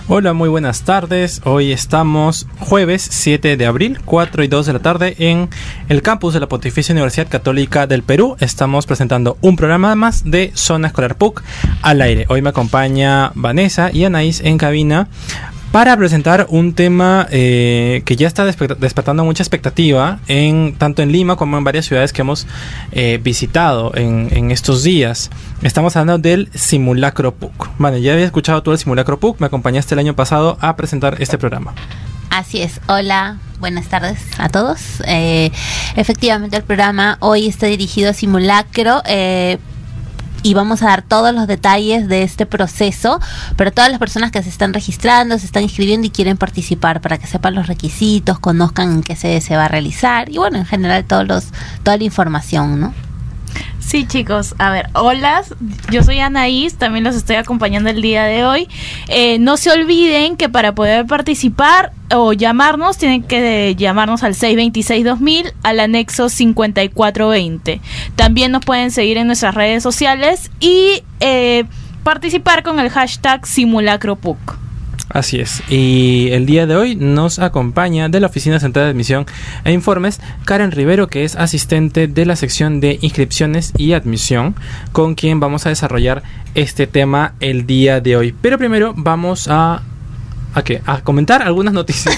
Hola, muy buenas tardes. Hoy estamos jueves 7 de abril, 4 y 2 de la tarde en el campus de la Pontificia Universidad Católica del Perú. Estamos presentando un programa más de Zona Escolar PUC al aire. Hoy me acompaña Vanessa y Anaís en cabina para presentar un tema que ya está despertando mucha expectativa tanto en Lima como en varias ciudades que hemos visitado en estos días. Estamos hablando del simulacro PUC. Vale, ya había escuchado tú el simulacro PUC, me acompañaste el año pasado a presentar este programa. Así es, hola, buenas tardes a todos. Efectivamente el programa hoy está dirigido a simulacro, y vamos a dar todos los detalles de este proceso para todas las personas que se están registrando, se están inscribiendo y quieren participar, para que sepan los requisitos, conozcan en qué sede se va a realizar y bueno, en general toda la información, ¿no? Sí, chicos, a ver, hola, yo soy Anaís, también los estoy acompañando el día de hoy. No se olviden que para poder participar o llamarnos, tienen que llamarnos al 626-2000 al anexo 5420. También nos pueden seguir en nuestras redes sociales y participar con el hashtag SimulacroPUC. Así es, y el día de hoy nos acompaña de la Oficina Central de Admisión e Informes Karen Rivero, que es asistente de la sección de inscripciones y admisión, con quien vamos a desarrollar este tema el día de hoy. Pero primero vamos a comentar algunas noticias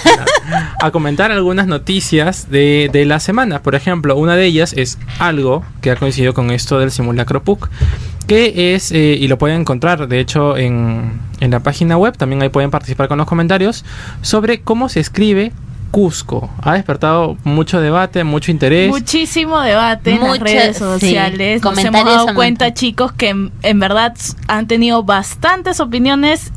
de la semana. Por ejemplo, una de ellas es algo que ha coincidido con esto del simulacro PUC, que es, y lo pueden encontrar de hecho en la página web, también ahí pueden participar con los comentarios, sobre cómo se escribe Cusco. Ha despertado mucho debate, mucho interés. Muchísimo debate en las redes sociales. Sí, nos hemos dado cuenta, chicos, que en verdad han tenido bastantes opiniones.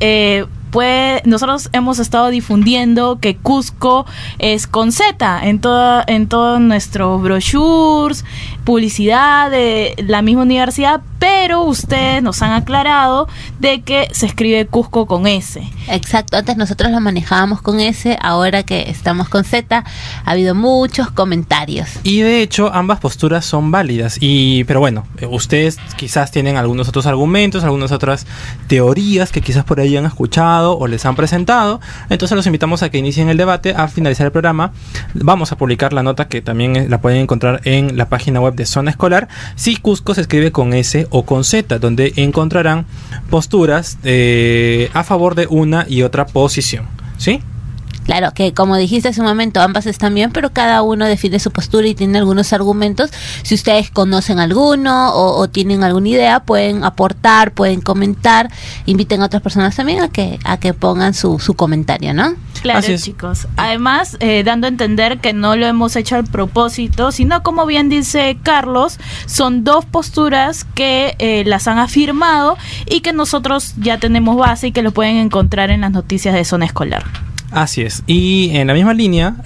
Nosotros hemos estado difundiendo que Cusco es con Z en todos nuestros brochures, publicidad de la misma universidad, pero ustedes nos han aclarado de que se escribe Cusco con S. Exacto, antes nosotros lo manejábamos con S, ahora que estamos con Z, ha habido muchos comentarios. Y de hecho ambas posturas son válidas, pero bueno, ustedes quizás tienen algunos otros argumentos, algunas otras teorías que quizás por ahí han escuchado o les han presentado, entonces los invitamos a que inicien el debate. Al finalizar el programa vamos a publicar la nota, que también la pueden encontrar en la página web de Zona Escolar, si Cusco se escribe con S o con Z, donde encontrarán posturas a favor de una y otra posición, ¿sí? Claro, que como dijiste hace un momento, ambas están bien, pero cada uno define su postura y tiene algunos argumentos. Si ustedes conocen alguno o tienen alguna idea, pueden aportar, pueden comentar, inviten a otras personas también a que pongan su comentario, ¿no? Claro, chicos. Además, dando a entender que no lo hemos hecho al propósito, sino, como bien dice Carlos, son dos posturas que las han afirmado y que nosotros ya tenemos base y que lo pueden encontrar en las noticias de Zona Escolar. Así es, y en la misma línea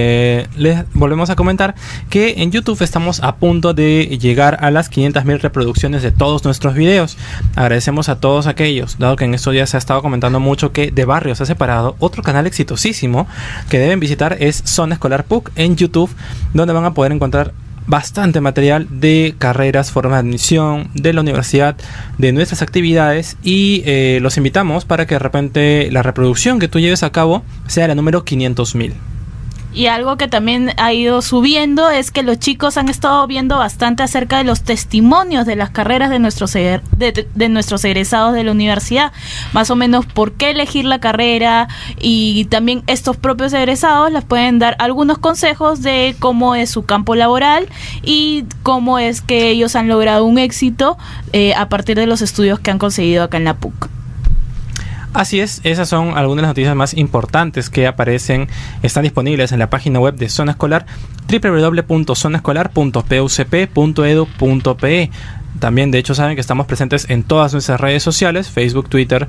les volvemos a comentar que en YouTube estamos a punto de llegar a las 500,000 reproducciones de todos nuestros videos. Agradecemos a todos aquellos, dado que en estos días se ha estado comentando mucho que De Barrio se ha separado. Otro canal exitosísimo que deben visitar es Zona Escolar PUC en YouTube, donde van a poder encontrar bastante material de carreras, formas de admisión, de la universidad, de nuestras actividades, y los invitamos para que de repente la reproducción que tú lleves a cabo sea la número 500,000. Y algo que también ha ido subiendo es que los chicos han estado viendo bastante acerca de los testimonios de las carreras de nuestros egresados de la universidad, más o menos por qué elegir la carrera, y también estos propios egresados les pueden dar algunos consejos de cómo es su campo laboral y cómo es que ellos han logrado un éxito a partir de los estudios que han conseguido acá en la PUC. Así es, esas son algunas de las noticias más importantes que están disponibles en la página web de Zona Escolar, www.zonaescolar.pucp.edu.pe. También, de hecho, saben que estamos presentes en todas nuestras redes sociales: Facebook, Twitter,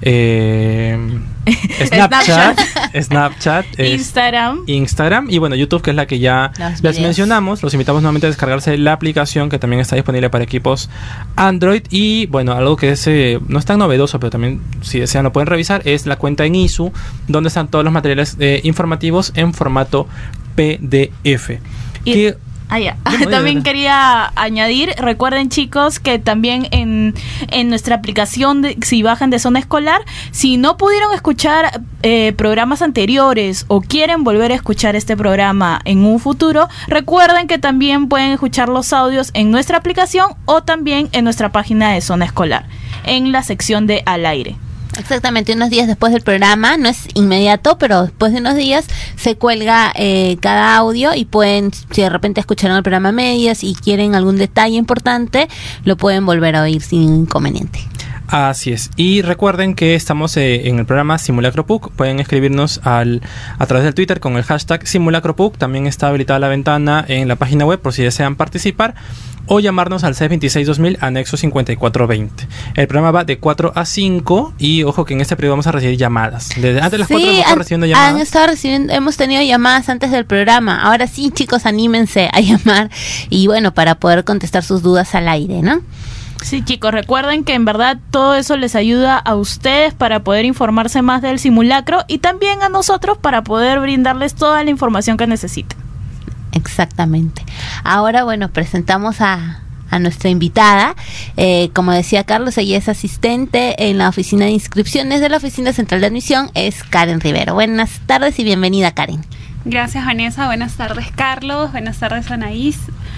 Snapchat, Instagram y bueno, YouTube, que es la que ya les mencionamos. Los invitamos nuevamente a descargarse la aplicación, que también está disponible para equipos Android. Y bueno, algo que no es tan novedoso, pero también, si desean, lo pueden revisar, es la cuenta en ISU, donde están todos los materiales informativos en formato PDF. También quería añadir, recuerden chicos que también en nuestra aplicación, si bajan de Zona Escolar, si no pudieron escuchar programas anteriores o quieren volver a escuchar este programa en un futuro, recuerden que también pueden escuchar los audios en nuestra aplicación o también en nuestra página de Zona Escolar, en la sección de Al Aire. Exactamente, unos días después del programa, no es inmediato, pero después de unos días se cuelga cada audio y pueden, si de repente escucharon el programa a medias y quieren algún detalle importante, lo pueden volver a oír sin inconveniente. Así es. Y recuerden que estamos en el programa Simulacro PUC. Pueden escribirnos a través del Twitter con el hashtag Simulacro PUC. También está habilitada la ventana en la página web por si desean participar, o llamarnos al 626-2000 anexo 5420. El programa va de 4 a 5 y ojo que en este periodo vamos a recibir llamadas. Desde antes de las 4 hemos estado recibiendo llamadas. Hemos tenido llamadas antes del programa. Ahora sí, chicos, anímense a llamar y bueno, para poder contestar sus dudas al aire, ¿no? Sí, chicos, recuerden que en verdad todo eso les ayuda a ustedes para poder informarse más del simulacro y también a nosotros para poder brindarles toda la información que necesiten. Exactamente. Ahora, bueno, presentamos a nuestra invitada. Como decía Carlos, ella es asistente en la oficina de inscripciones de la Oficina Central de Admisión, es Karen Rivero. Buenas tardes y bienvenida, Karen. Gracias, Vanessa. Buenas tardes, Carlos. Buenas tardes, Anaís.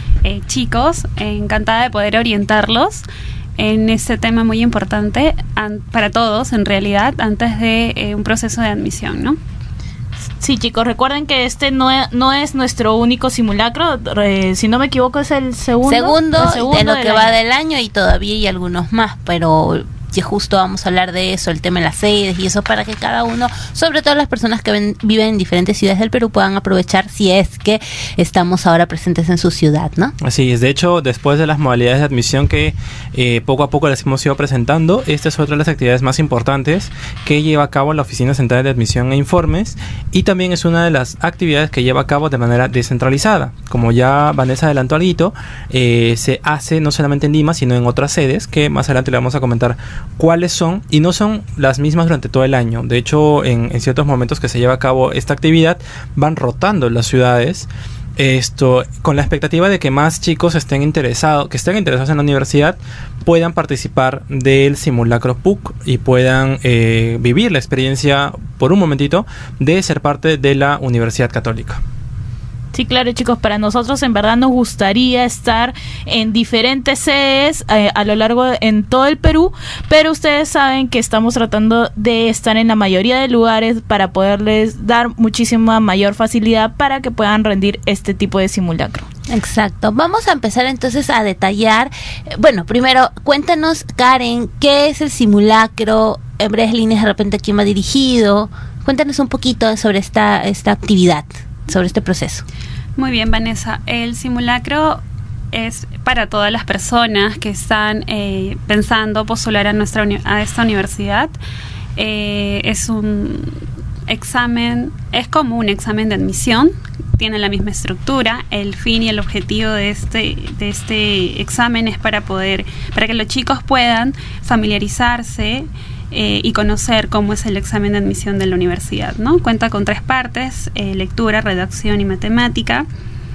Chicos, encantada de poder orientarlos en este tema muy importante para todos, en realidad, antes de un proceso de admisión, ¿no? Sí, chicos, recuerden que este no es nuestro único simulacro. Si no me equivoco, es el segundo de lo que va del año, y todavía hay algunos más, pero que justo vamos a hablar de eso, el tema de las sedes y eso, para que cada uno, sobre todo las personas que viven en diferentes ciudades del Perú, puedan aprovechar si es que estamos ahora presentes en su ciudad, ¿no? Así es. De hecho, después de las modalidades de admisión que poco a poco les hemos ido presentando, esta es otra de las actividades más importantes que lleva a cabo la Oficina Central de Admisión e Informes, y también es una de las actividades que lleva a cabo de manera descentralizada. Como ya Vanessa adelantó algo, se hace no solamente en Lima, sino en otras sedes, que más adelante le vamos a comentar cuáles son, y no son las mismas durante todo el año. De hecho, en ciertos momentos que se lleva a cabo esta actividad, van rotando las ciudades, con la expectativa de que más chicos que estén interesados en la universidad puedan participar del simulacro PUC y puedan vivir la experiencia por un momentito de ser parte de la Universidad Católica. Sí, claro, chicos, para nosotros en verdad nos gustaría estar en diferentes sedes a lo largo en todo el Perú, pero ustedes saben que estamos tratando de estar en la mayoría de lugares para poderles dar muchísima mayor facilidad para que puedan rendir este tipo de simulacro. Exacto. Vamos a empezar entonces a detallar. Bueno, primero, cuéntanos, Karen, ¿qué es el simulacro? En breves líneas, de repente, ¿quién va dirigido? Cuéntanos un poquito sobre esta actividad, sobre este proceso. Muy bien, Vanessa. El simulacro es para todas las personas que están pensando postular a esta universidad. Es un examen, es como un examen de admisión, tiene la misma estructura. El fin y el objetivo de este examen es para que los chicos puedan familiarizarse y conocer cómo es el examen de admisión de la universidad, ¿no? Cuenta con 3 partes, lectura, redacción y matemática.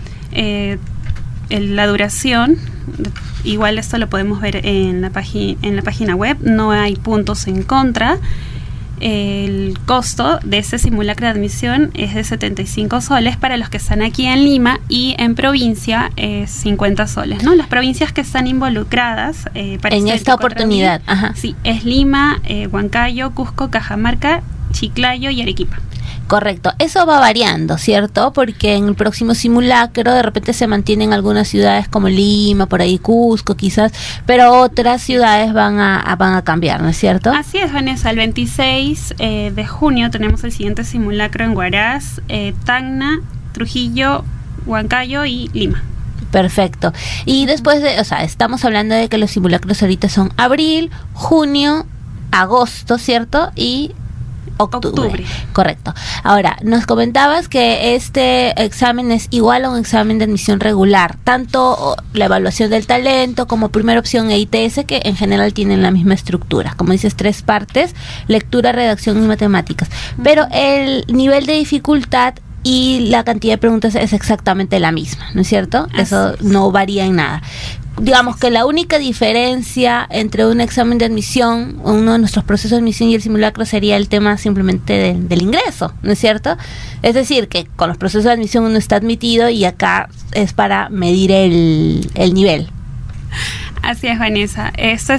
La duración, igual esto lo podemos ver en la página web, no hay puntos en contra. El costo de este simulacro de admisión es de 75 soles para los que están aquí en Lima, y en provincia es 50 soles, ¿no? Las provincias que están involucradas para en esta oportunidad, sí, es Lima, Huancayo, Cusco, Cajamarca, Chiclayo y Arequipa. Correcto, eso va variando, ¿cierto? Porque en el próximo simulacro de repente se mantienen algunas ciudades como Lima, por ahí Cusco quizás, pero otras ciudades van a cambiar, ¿no es cierto? Así es, Vanessa. El 26 de junio tenemos el siguiente simulacro en Huaraz, Tacna, Trujillo, Huancayo y Lima. Perfecto. Y después estamos hablando de que los simulacros ahorita son abril, junio, agosto, ¿cierto? Y octubre. Correcto. Ahora, nos comentabas que este examen es igual a un examen de admisión regular, tanto la evaluación del talento como primera opción e ITS, que en general tienen la misma estructura, como dices, 3 partes, lectura, redacción y matemáticas, pero el nivel de dificultad y la cantidad de preguntas es exactamente la misma, ¿no es cierto? Eso no varía en nada. Digamos que la única diferencia entre un examen de admisión, uno de nuestros procesos de admisión y el simulacro sería el tema simplemente del ingreso, ¿no es cierto? Es decir, que con los procesos de admisión uno está admitido y acá es para medir el nivel. Así es, Vanessa.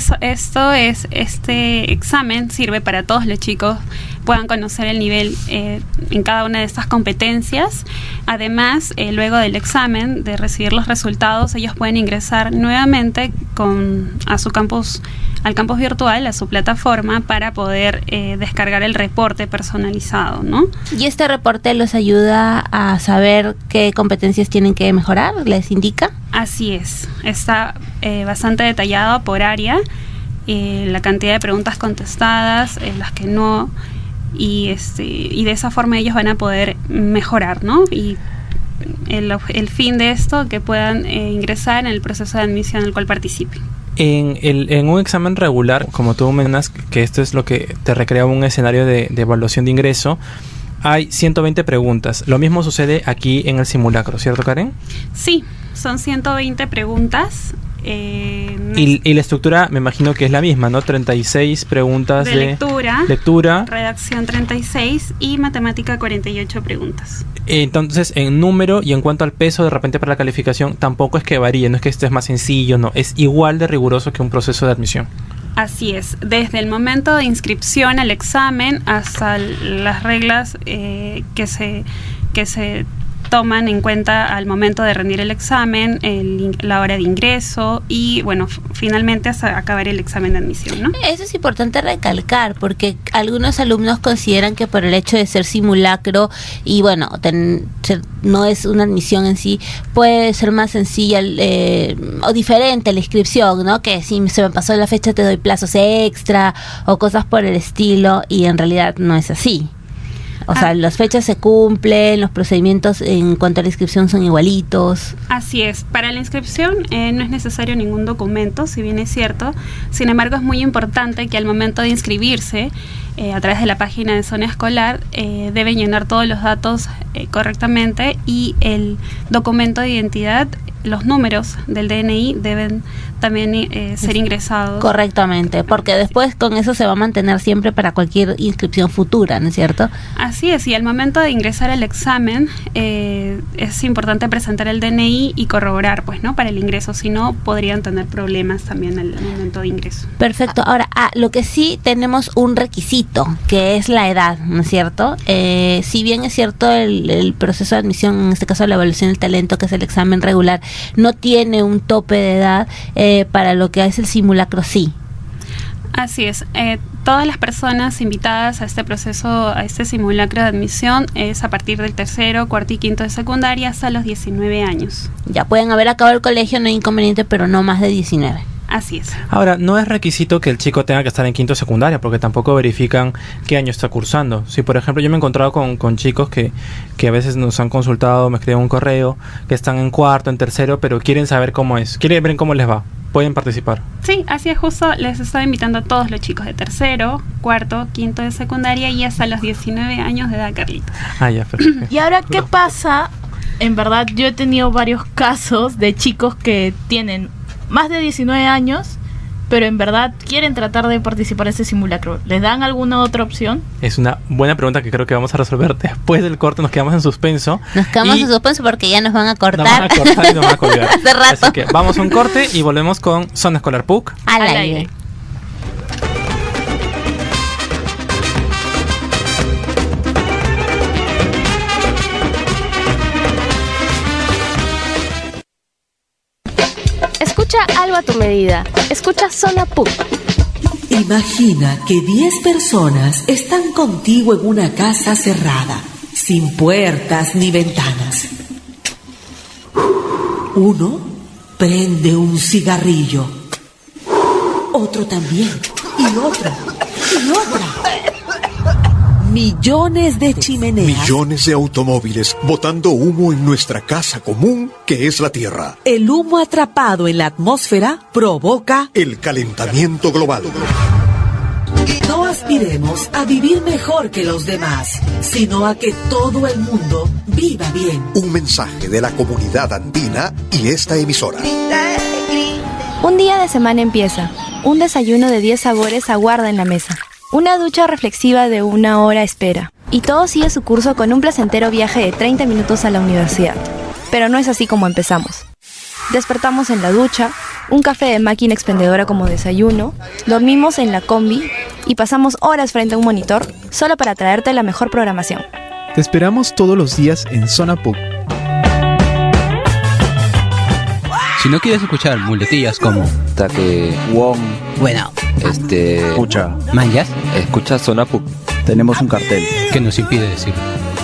Este examen sirve para todos los chicos puedan conocer el nivel en cada una de estas competencias. Además, luego del examen, de recibir los resultados, ellos pueden ingresar nuevamente al campus virtual, a su plataforma, para poder descargar el reporte personalizado, ¿no? ¿Y este reporte los ayuda a saber qué competencias tienen que mejorar? ¿Les indica? Así es. Está bastante detallado por área, la cantidad de preguntas contestadas, las que no, y de esa forma ellos van a poder mejorar, ¿no? Y el fin de esto, que puedan ingresar en el proceso de admisión al cual participen. En un examen regular, como tú mencionas, que esto es lo que te recrea un escenario de evaluación de ingreso, hay 120 preguntas. Lo mismo sucede aquí en el simulacro, ¿cierto, Karen? Sí, son 120 preguntas. Y la estructura me imagino que es la misma, ¿no? 36 preguntas de lectura, redacción 36 y matemática 48 preguntas. Entonces, en número y en cuanto al peso, de repente para la calificación, tampoco es que varíe, no es que esto es más sencillo, no, es igual de riguroso que un proceso de admisión. Así es, desde el momento de inscripción al examen hasta las reglas que se toman en cuenta al momento de rendir el examen, la hora de ingreso y, bueno, finalmente hasta acabar el examen de admisión, ¿no? Eso es importante recalcar, porque algunos alumnos consideran que por el hecho de ser simulacro y, bueno, no es una admisión en sí, puede ser más sencilla o diferente la inscripción, ¿no? Que si se me pasó la fecha te doy plazos extra o cosas por el estilo, y en realidad no es así. O sea, las fechas se cumplen, los procedimientos en cuanto a la inscripción son igualitos. Así es. Para la inscripción no es necesario ningún documento, si bien es cierto. Sin embargo, es muy importante que al momento de inscribirse, a través de la página de Zona Escolar, deben llenar todos los datos correctamente, y el documento de identidad, los números del DNI deben también ser ingresados correctamente, porque después con eso se va a mantener siempre para cualquier inscripción futura, ¿no es cierto? Así es, y al momento de ingresar al examen es importante presentar el DNI y corroborar, pues, ¿no? Para el ingreso, si no podrían tener problemas también al momento de ingreso. Perfecto. Ahora, lo que sí tenemos un requisito, que es la edad, ¿no es cierto? Si bien es cierto el proceso de admisión, en este caso la evaluación del talento, que es el examen regular, no tiene un tope de edad, para lo que es el simulacro sí. Así es. Todas las personas invitadas a este proceso, a este simulacro de admisión, es a partir del tercero, cuarto y quinto de secundaria hasta los 19 años. Ya pueden haber acabado el colegio, no hay inconveniente, pero no más de 19. Así es. Ahora, no es requisito que el chico tenga que estar en quinto de secundaria, porque tampoco verifican qué año está cursando. Si, por ejemplo, yo me he encontrado con chicos que a veces nos han consultado, me escriben un correo, que están en cuarto, en tercero, pero quieren saber cómo es, quieren ver cómo les va. Pueden participar. Sí, así es, justo les estoy invitando a todos los chicos de tercero, cuarto, quinto de secundaria y hasta los 19 años de edad, Carlitos. Ya, perfecto. Y ahora, ¿qué pasa? En verdad, yo he tenido varios casos de chicos que tienen más de 19 años, pero en verdad quieren tratar de participar en ese simulacro. ¿Les dan alguna otra opción? Es una buena pregunta que creo que vamos a resolver después del corte. Nos quedamos en suspenso. Nos quedamos en suspenso porque ya nos van a cortar. Nos van a cortar y nos van a colgar. Hace rato. Así que vamos a un corte y volvemos con Zona Escolar PUC al aire. Escucha algo a tu medida. Escucha Zona PUC. Imagina que 10 personas están contigo en una casa cerrada, sin puertas ni ventanas. Uno prende un cigarrillo. Otro también. Y otra. Y otra. Millones de chimeneas. Millones de automóviles botando humo en nuestra casa común, que es la Tierra. El humo atrapado en la atmósfera provoca el calentamiento global. Y no aspiremos a vivir mejor que los demás, sino a que todo el mundo viva bien. Un mensaje de la comunidad andina y esta emisora. Un día de semana empieza. Un desayuno de 10 sabores aguarda en la mesa. Una ducha reflexiva de 1 hora espera. Y todo sigue su curso con un placentero viaje de 30 minutos a la universidad. Pero no es así como empezamos. Despertamos en la ducha, un café de máquina expendedora como desayuno, dormimos en la combi y pasamos horas frente a un monitor solo para traerte la mejor programación. Te esperamos todos los días en Zona PUC. Si no quieres escuchar muletillas como Taque, Wong, bueno, escucha, manjas, escucha Zona PUC. Tenemos un cartel que nos impide decirlo.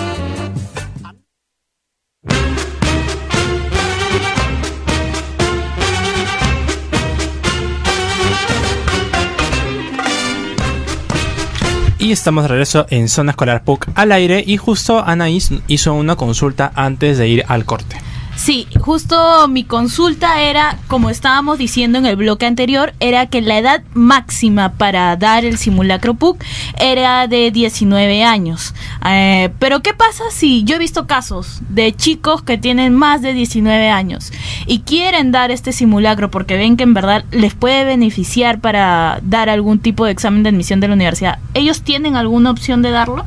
Y estamos de regreso en Zona Escolar PUC al aire, y justo Anaís hizo una consulta antes de ir al corte. Sí, justo mi consulta era, como estábamos diciendo en el bloque anterior, era que la edad máxima para dar el simulacro PUC era de 19 años. Pero ¿qué pasa si yo he visto casos de chicos que tienen más de 19 años y quieren dar este simulacro porque ven que en verdad les puede beneficiar para dar algún tipo de examen de admisión de la universidad? ¿Ellos tienen alguna opción de darlo?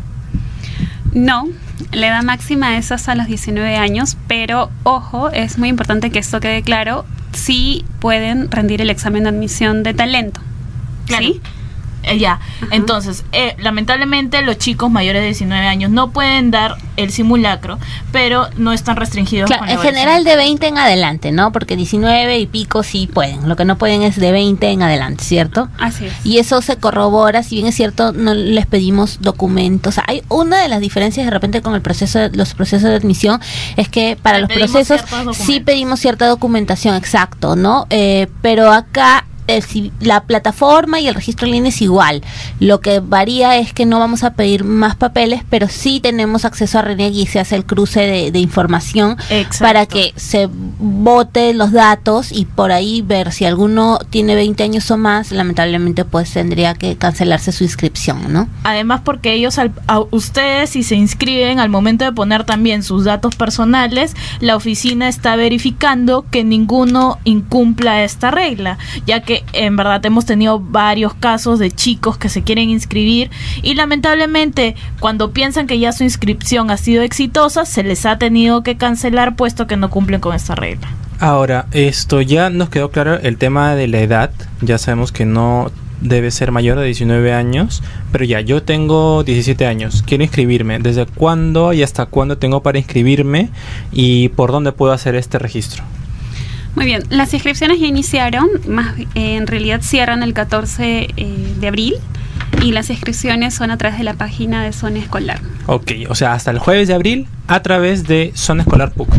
No, la edad máxima es hasta los 19 años, pero ojo, es muy importante que esto quede claro, sí pueden rendir el examen de admisión de talento. Claro. ¿Sí? Ya, Ajá. Entonces, lamentablemente los chicos mayores de 19 años no pueden dar el simulacro, pero no están restringidos. Claro, en general de 20 en adelante, ¿no? Porque 19 y pico sí pueden, lo que no pueden es de 20 en adelante, ¿cierto? Así es. Y eso se corrobora, si bien es cierto, no les pedimos documentos. Hay una de las diferencias de repente con el proceso, los procesos de admisión, es que para los procesos sí pedimos cierta documentación, exacto, ¿no? Pero acá si la plataforma y el registro en línea es igual. Lo que varía es que no vamos a pedir más papeles, pero sí tenemos acceso a RENIEC y se hace el cruce de información. Exacto. Para que se vote los datos y por ahí ver si alguno tiene 20 años o más, lamentablemente pues tendría que cancelarse su inscripción, ¿no? Además porque ellos, a ustedes si se inscriben, al momento de poner también sus datos personales, la oficina está verificando que ninguno incumpla esta regla, ya que en verdad hemos tenido varios casos de chicos que se quieren inscribir y lamentablemente cuando piensan que ya su inscripción ha sido exitosa, se les ha tenido que cancelar puesto que no cumplen con esta regla. Ahora, esto ya nos quedó claro el tema de la edad. Ya sabemos que no debe ser mayor de 19 años, pero ya, yo tengo 17 años, quiero inscribirme. ¿Desde cuándo y hasta cuándo tengo para inscribirme y por dónde puedo hacer este registro? Muy bien, las inscripciones ya iniciaron, en realidad cierran el 14 de abril y las inscripciones son a través de la página de Zona Escolar. Ok, o sea, hasta el jueves de abril a través de Zona Escolar PUC,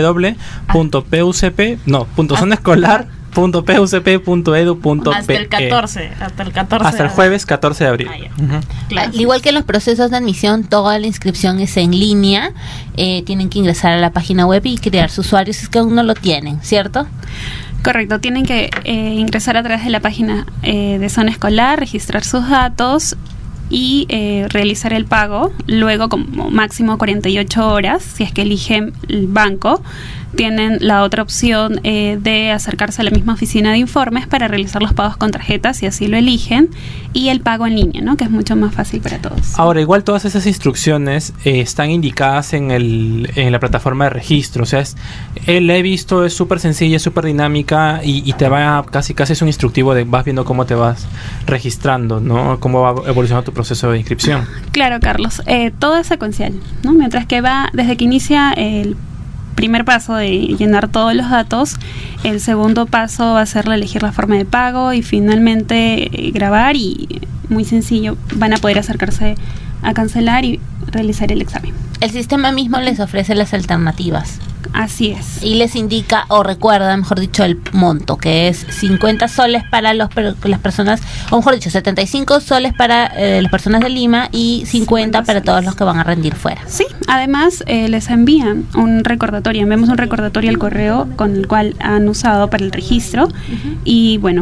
www.zonaescolar.pucp.edu.pe. Hasta el 14. Hasta el jueves 14 de abril. Claro. Al igual que en los procesos de admisión, toda la inscripción es en línea. Tienen que ingresar a la página web y crear su usuario si es que aún no lo tienen, ¿cierto? Correcto, tienen que ingresar a través de la página de Zona Escolar, registrar sus datos y realizar el pago. Luego, como máximo 48 horas, si es que eligen el banco, tienen la otra opción de acercarse a la misma oficina de informes para realizar los pagos con tarjetas, si así lo eligen, y el pago en línea, ¿no? Que es mucho más fácil para todos. Ahora, igual todas esas instrucciones están indicadas en la plataforma de registro. O sea, la he visto, es súper sencilla, es súper dinámica y te va casi es un instructivo de vas viendo cómo te vas registrando, ¿no? Cómo va evolucionando tu proceso de inscripción. Claro, Carlos. Todo es secuencial, ¿no? Mientras que va, desde que inicia el primer paso de llenar todos los datos, el segundo paso va a ser elegir la forma de pago y finalmente grabar, y muy sencillo, van a poder acercarse a cancelar y realizar el examen. El sistema mismo les ofrece las alternativas. Así es. Y les indica o recuerda, mejor dicho, el monto, que es 50 soles para las personas, o mejor dicho, 75 soles para las personas de Lima y 50 para todos los que van a rendir fuera. Sí, además les envían un recordatorio, enviamos un recordatorio al correo con el cual han usado para el registro. Y bueno,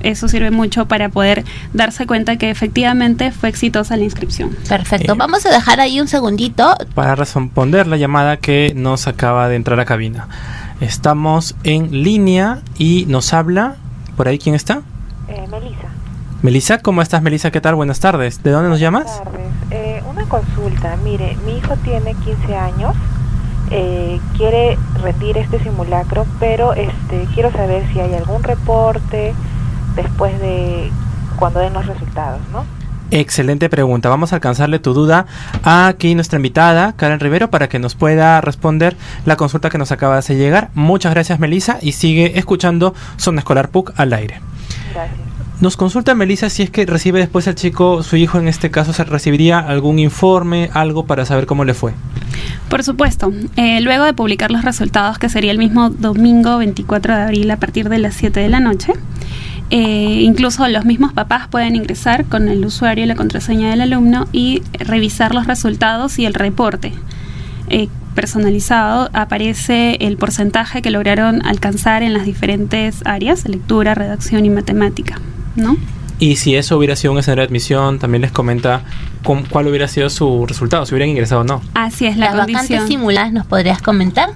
eso sirve mucho para poder darse cuenta que efectivamente fue exitosa la inscripción. Perfecto. Vamos a dejar ahí un segundito para responder la llamada que nos acaba de entrar a cabina. Estamos en línea y nos habla, ¿por ahí quién está? Melissa. Melissa, ¿cómo estás, Melissa? ¿Qué tal? Buenas tardes. ¿De dónde nos llamas? Buenas tardes. Una consulta. Mire, mi hijo tiene 15 años, quiere rendir este simulacro, pero quiero saber si hay algún reporte después de cuando den los resultados, ¿no? Excelente pregunta. Vamos a alcanzarle tu duda a aquí nuestra invitada, Karen Rivero, para que nos pueda responder la consulta que nos acaba de hacer llegar. Muchas gracias, Melissa, y sigue escuchando Zona Escolar PUC al aire. Gracias. Nos consulta Melissa si es que recibe después el chico, su hijo en este caso, ¿se recibiría algún informe, algo para saber cómo le fue? Por supuesto. Luego de publicar los resultados, que sería el mismo domingo 24 de abril a partir de las 7 de la noche, incluso los mismos papás pueden ingresar con el usuario y la contraseña del alumno y revisar los resultados y el reporte. Personalizado aparece el porcentaje que lograron alcanzar en las diferentes áreas, lectura, redacción y matemática, ¿no? Y si eso hubiera sido un escenario de admisión, también les comenta cuál hubiera sido su resultado, si hubieran ingresado o no. Así es, la las condición. vacantes simuladas, ¿nos podrías comentar?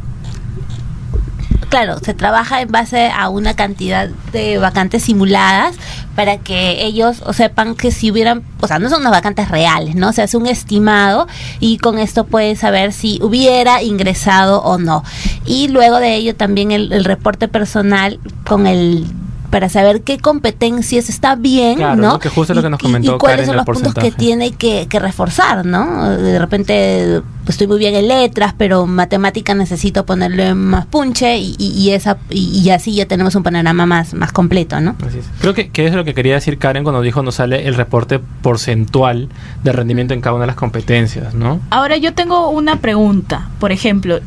Claro, se trabaja en base a una cantidad de vacantes simuladas para que ellos sepan que si hubieran, o sea, no son unas vacantes reales, ¿no? Se hace un estimado y con esto puedes saber si hubiera ingresado o no. Y luego de ello también el reporte personal con para saber qué competencias está bien, claro, ¿no? Que justo lo que nos comentó y cuáles Karen, son los puntos que tiene que reforzar, ¿no? De repente estoy muy bien en letras, pero matemática necesito ponerle más punche y así ya tenemos un panorama más completo, ¿no? Así es. Creo que es lo que quería decir Karen cuando dijo nos sale el reporte porcentual de rendimiento en cada una de las competencias, ¿no? Ahora yo tengo una pregunta, por ejemplo,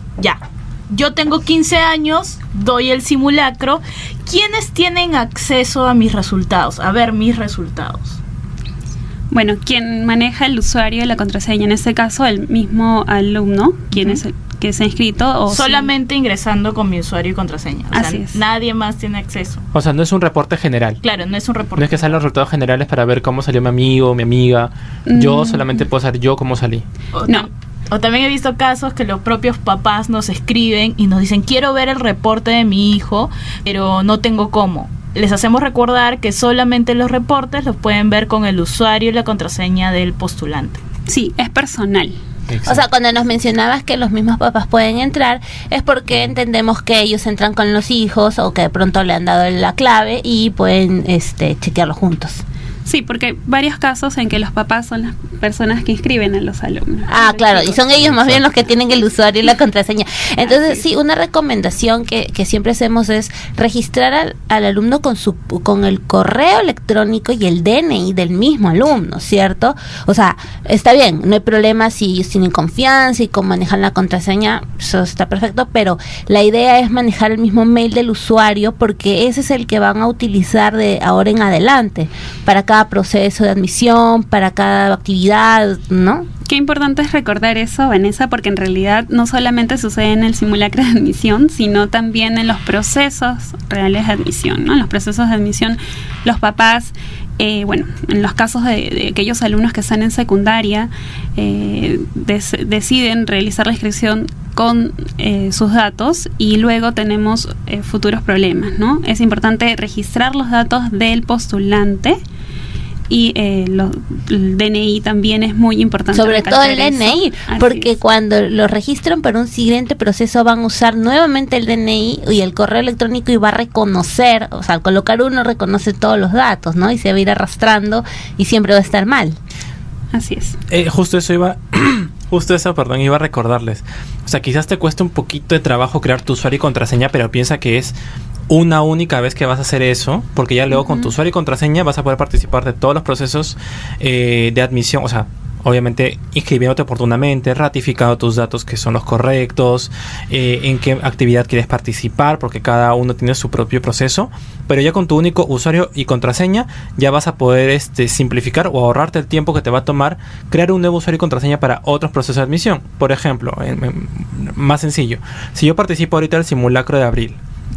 yo tengo 15 años, doy el simulacro. ¿Quiénes tienen acceso a mis resultados? A ver mis resultados. Bueno, quien maneja el usuario y la contraseña, en este caso el mismo alumno, quien es el que se ha inscrito. O solamente ingresando con mi usuario y contraseña. Así es. Nadie más tiene acceso. O sea, no es un reporte general. Claro, no es un reporte. No es que salen los resultados generales para ver cómo salió mi amigo, mi amiga. Yo solamente puedo saber yo cómo salí. No. O también he visto casos que los propios papás nos escriben y nos dicen, quiero ver el reporte de mi hijo, pero no tengo cómo. Les hacemos recordar que solamente los reportes los pueden ver con el usuario y la contraseña del postulante. Sí, es personal. Exacto. O sea, cuando nos mencionabas que los mismos papás pueden entrar, es porque entendemos que ellos entran con los hijos o que de pronto le han dado la clave y pueden chequearlo juntos. Sí, porque hay varios casos en que los papás son las personas que inscriben a los alumnos. Ah, claro, y son ellos más bien los que tienen el usuario y la contraseña. Entonces, sí, una recomendación que siempre hacemos es registrar al alumno con el correo electrónico y el DNI del mismo alumno, ¿cierto? O sea, está bien, no hay problema si ellos tienen confianza y cómo manejan la contraseña, eso está perfecto, pero la idea es manejar el mismo mail del usuario porque ese es el que van a utilizar de ahora en adelante para cada proceso de admisión, para cada actividad, ¿no? Qué importante es recordar eso, Vanessa, porque en realidad no solamente sucede en el simulacro de admisión, sino también en los procesos reales de admisión, ¿no? En los procesos de admisión, los papás, en los casos de aquellos alumnos que están en secundaria, deciden realizar la inscripción con sus datos y luego tenemos futuros problemas, ¿no? Es importante registrar los datos del postulante y el DNI también es muy importante. Sobre todo el DNI, porque es. Cuando lo registran para un siguiente proceso van a usar nuevamente el DNI y el correo electrónico y va a reconocer, o sea, al colocar uno reconoce todos los datos, ¿no? Y se va a ir arrastrando y siempre va a estar mal. Así es. Justo eso iba a recordarles. O sea, quizás te cueste un poquito de trabajo crear tu usuario y contraseña, pero piensa que es una única vez que vas a hacer eso, porque ya luego con tu usuario y contraseña vas a poder participar de todos los procesos de admisión, o sea, obviamente inscribiéndote oportunamente, ratificando tus datos que son los correctos, en qué actividad quieres participar, porque cada uno tiene su propio proceso, pero ya con tu único usuario y contraseña ya vas a poder simplificar o ahorrarte el tiempo que te va a tomar crear un nuevo usuario y contraseña para otros procesos de admisión. Por ejemplo, más sencillo, si yo participo ahorita del simulacro de abril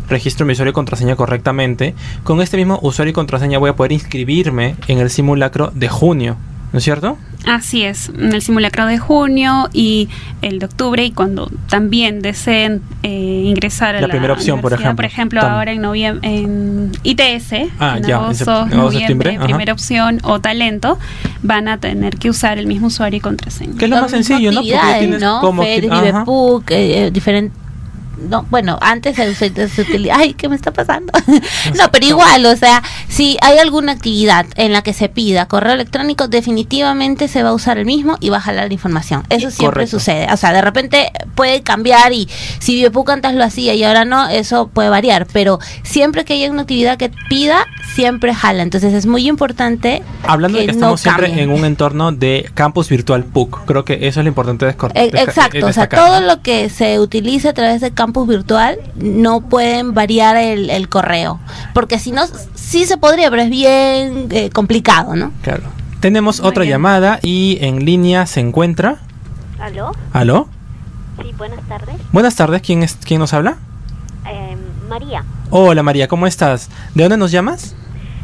registro mi usuario y contraseña correctamente, con este mismo usuario y contraseña voy a poder inscribirme en el simulacro de junio, ¿no es cierto? Así es, en el simulacro de junio y el de octubre, y cuando también deseen ingresar a la primera opción, por ejemplo ahora en noviembre, en ITS, en agosto, noviembre, septiembre, primera opción o talento, van a tener que usar el mismo usuario y contraseña. Que es lo más sencillo, ¿no? Porque tienes como Fede, Vivepuc, diferentes. No, bueno, antes se utilizaba. Ay, ¿qué me está pasando? No, pero igual, o sea, si hay alguna actividad en la que se pida correo electrónico, definitivamente se va a usar el mismo y va a jalar la información. Eso siempre sucede. O sea, de repente puede cambiar, y si Vivepuc antes lo hacía y ahora no, eso puede variar. Pero siempre que haya una actividad que pida, siempre jala. Entonces es muy importante. Hablando de que estamos siempre en un entorno de campus virtual PUC, creo que eso es lo importante exacto, o sea, todo lo que se utilice a través de campus virtual no pueden variar el correo, porque si no, sí se podría, pero es bien complicado, ¿no? Claro. Tenemos otra llamada y en línea se encuentra. ¿Aló? ¿Aló? Sí, buenas tardes. Buenas tardes, ¿quién nos habla? María. Hola María, ¿cómo estás? ¿De dónde nos llamas?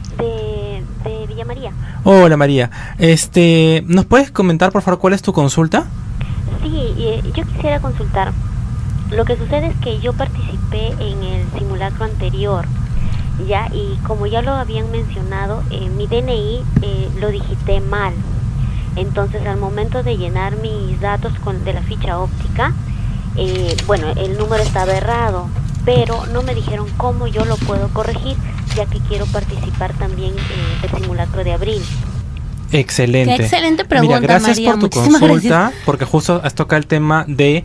De Villa María. Hola María, ¿nos puedes comentar por favor cuál es tu consulta? Sí, yo quisiera consultar. Lo que sucede es que yo participé en el simulacro anterior, ya, y como ya lo habían mencionado, mi DNI lo digité mal. Entonces, al momento de llenar mis datos de la ficha óptica, bueno, el número estaba errado, pero no me dijeron cómo yo lo puedo corregir, ya que quiero participar también del simulacro de abril. Excelente. Qué excelente pregunta, Mira, gracias María. por tu consulta, porque justo has tocado el tema del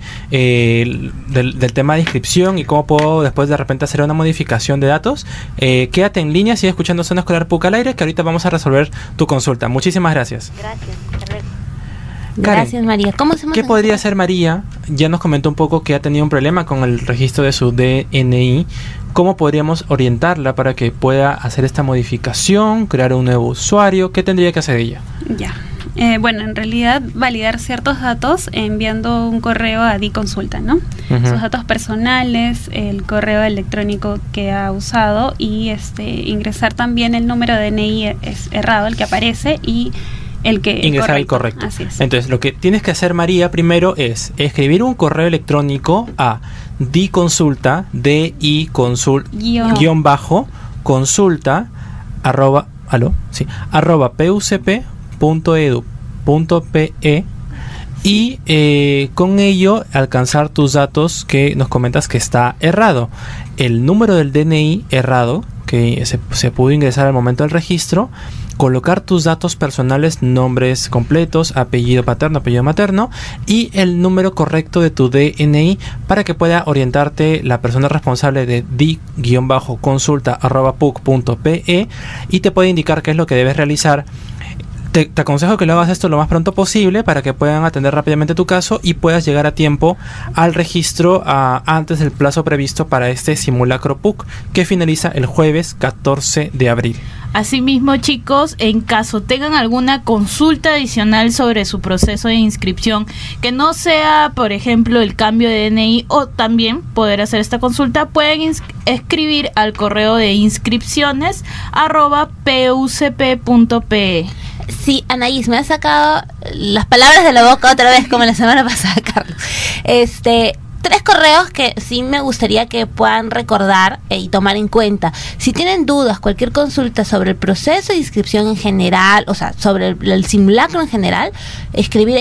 tema de inscripción y cómo puedo después de repente hacer una modificación de datos. Quédate en línea, sigue escuchando Zona Escolar PUC al aire, que ahorita vamos a resolver tu consulta. Muchísimas gracias. Gracias. Gracias, María. ¿Qué podría hacer María? Ya nos comentó un poco que ha tenido un problema con el registro de su DNI. ¿Cómo podríamos orientarla para que pueda hacer esta modificación, crear un nuevo usuario? ¿Qué tendría que hacer ella? Ya. Bueno, en realidad validar ciertos datos enviando un correo a DiConsulta, ¿no? Sus datos personales, el correo electrónico que ha usado y ingresar también el número de DNI es errado, el que aparece, y el que ingresar el correcto. Así es. Entonces, lo que tienes que hacer, María, primero es escribir un correo electrónico a DiConsulta, consulta arroba pucp.edu.pe, y con ello alcanzar tus datos que nos comentas que está errado. El número del DNI errado que se pudo ingresar al momento del registro, colocar tus datos personales, nombres completos, apellido paterno, apellido materno, y el número correcto de tu DNI para que pueda orientarte la persona responsable de di-consulta@puc.pe y te puede indicar qué es lo que debes realizar. Te aconsejo que lo hagas esto lo más pronto posible para que puedan atender rápidamente tu caso y puedas llegar a tiempo al registro antes del plazo previsto para este simulacro PUC, que finaliza el jueves 14 de abril. Asimismo, chicos, en caso tengan alguna consulta adicional sobre su proceso de inscripción, que no sea, por ejemplo, el cambio de DNI, o también poder hacer esta consulta, pueden escribir al correo de inscripciones@pucp.pe. Sí, Anaís, me has sacado las palabras de la boca otra vez, como la semana pasada, Carlos. 3 correos que sí me gustaría que puedan recordar y tomar en cuenta. Si tienen dudas, cualquier consulta sobre el proceso de inscripción en general, o sea, sobre el simulacro en general, escribir a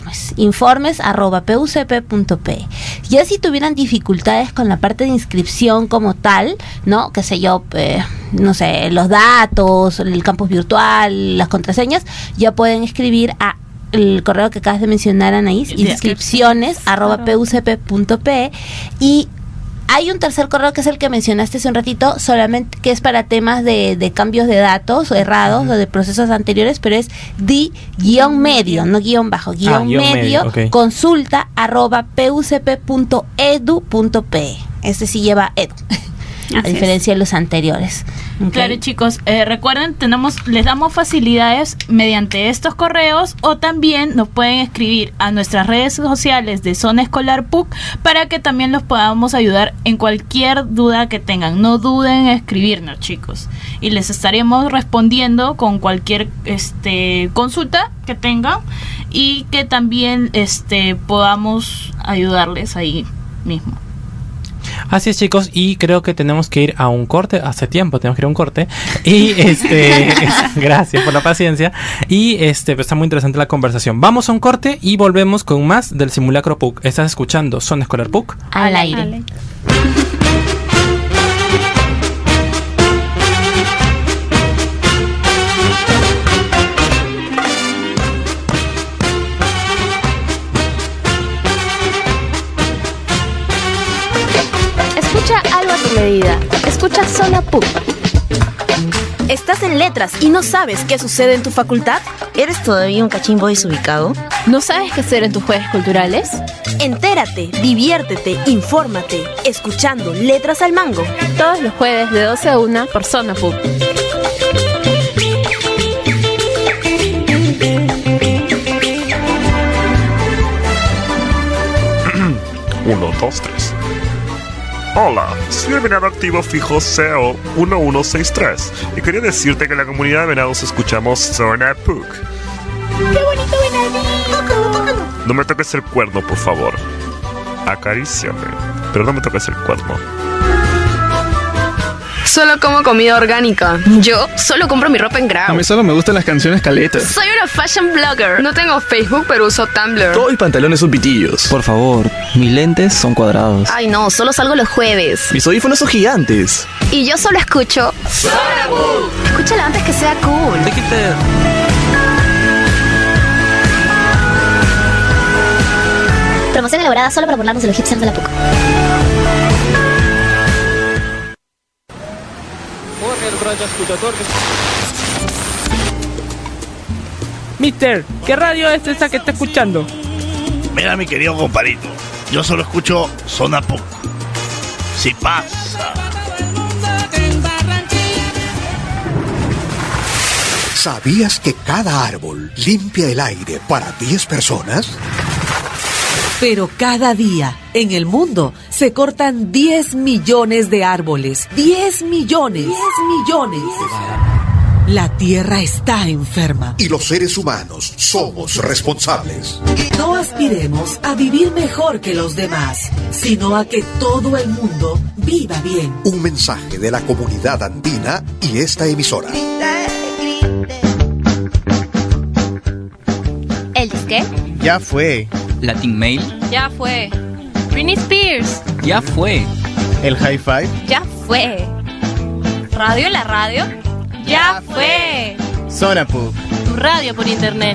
informes@pucp.pe. Ya si tuvieran dificultades con la parte de inscripción como tal, ¿no? Qué sé yo, no sé, los datos, el campus virtual, las contraseñas, ya pueden escribir a el correo que acabas de mencionar, Anaís, inscripciones@pucp.pe. Y hay un tercer correo que es el que mencionaste hace un ratito, solamente que es para temas de cambios de datos errados o de procesos anteriores, pero es di-medio, no guión bajo, medio, okay. Consulta@pucp.edu.pe. Este sí lleva edu. a diferencia de los anteriores. Claro, chicos, recuerden, les damos facilidades mediante estos correos, o también nos pueden escribir a nuestras redes sociales de Zona Escolar PUC para que también los podamos ayudar en cualquier duda que tengan. No duden en escribirnos, chicos, y les estaremos respondiendo con cualquier consulta que tengan, y que también podamos ayudarles ahí mismo. Así es, chicos, y creo que tenemos que ir a un corte. Hace tiempo tenemos que ir a un corte. Y gracias por la paciencia. Y pues está muy interesante la conversación. Vamos a un corte y volvemos con más del Simulacro PUC. Estás escuchando Zona Escolar PUC al aire. Escucha algo a tu medida. Escucha Zona PUC. ¿Estás en letras y no sabes qué sucede en tu facultad? ¿Eres todavía un cachimbo desubicado? ¿No sabes qué hacer en tus jueves culturales? Entérate, diviértete, infórmate, escuchando Letras al Mango. Todos los jueves de 12 a 1 por Zona PUC. 1, 2, 3. Hola, soy el venado activo fijo CEO 1163 y quería decirte que en la comunidad de venados escuchamos Zona PUC. ¡Qué bonito venadito! No me toques el cuerno, por favor. Acaríciame, pero no me toques el cuerno. Solo como comida orgánica. Yo solo compro mi ropa en Grau. A mí solo me gustan las canciones caletas. Soy una fashion blogger. No tengo Facebook, pero uso Tumblr. Todos mis pantalones son pitillos. Por favor, mis lentes son cuadrados. Ay no, solo salgo los jueves. Mis audífonos son gigantes. Y yo solo escucho Zona PUC. Escúchalo antes que sea cool. Promoción elaborada solo para burlarnos de los hipsters de la PUC. Mister, ¿qué radio es esa que está escuchando? Mira, mi querido compadrito, yo solo escucho Zona PUC. Si pasa. ¿Sabías que cada árbol limpia el aire para 10 personas? Pero cada día en el mundo se cortan 10 millones de árboles. 10 millones. 10 millones. La tierra está enferma. Y los seres humanos somos responsables. No aspiremos a vivir mejor que los demás, sino a que todo el mundo viva bien. Un mensaje de la comunidad andina y esta emisora. ¿El disque? Ya fue. Latin Mail. Ya fue. Britney Spears. Ya fue. El Hi-Fi. Ya fue. ¿Radio en la radio? Ya fue. Zona PUC. Tu radio por internet.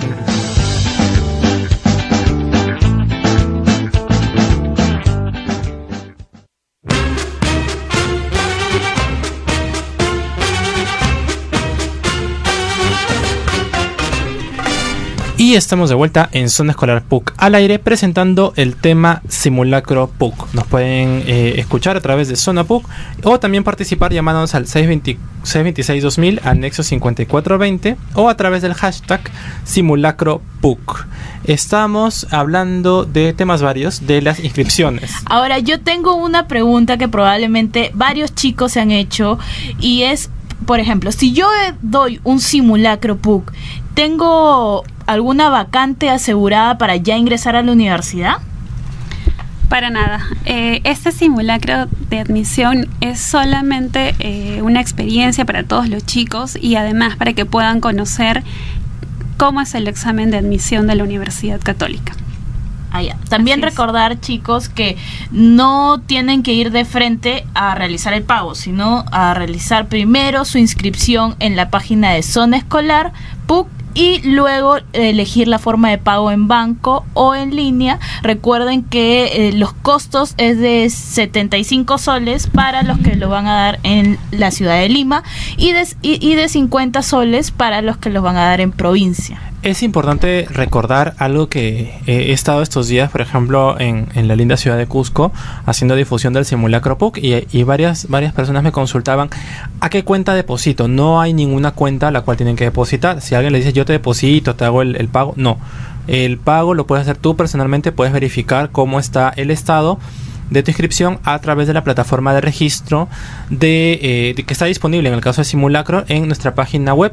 Y estamos de vuelta en Zona Escolar PUC al aire presentando el tema Simulacro PUC. Nos pueden escuchar a través de Zona PUC o también participar llamándonos al 626-2000 anexo 5420 o a través del hashtag Simulacro PUC. Estamos hablando de temas varios de las inscripciones. Ahora, yo tengo una pregunta que probablemente varios chicos se han hecho y es, por ejemplo, si yo doy un simulacro PUC, ¿tengo alguna vacante asegurada para ya ingresar a la universidad? Para nada. Este simulacro de admisión es solamente una experiencia para todos los chicos y además para que puedan conocer cómo es el examen de admisión de la Universidad Católica. También recordar, chicos, que no tienen que ir de frente a realizar el pago, sino a realizar primero su inscripción en la página de Zona Escolar PUC y luego elegir la forma de pago en banco o en línea. Recuerden que los costos es de 75 soles para los que lo van a dar en la ciudad de Lima y de 50 soles para los que los van a dar en provincia. Es importante recordar algo que he estado estos días, por ejemplo, en la linda ciudad de Cusco, haciendo difusión del simulacro PUC, y varias personas me consultaban ¿a qué cuenta deposito? No hay ninguna cuenta a la cual tienen que depositar. Si alguien le dice yo te deposito, te hago el pago, no. El pago lo puedes hacer tú personalmente, puedes verificar cómo está el estado de tu inscripción a través de la plataforma de registro que está disponible en el caso de simulacro en nuestra página web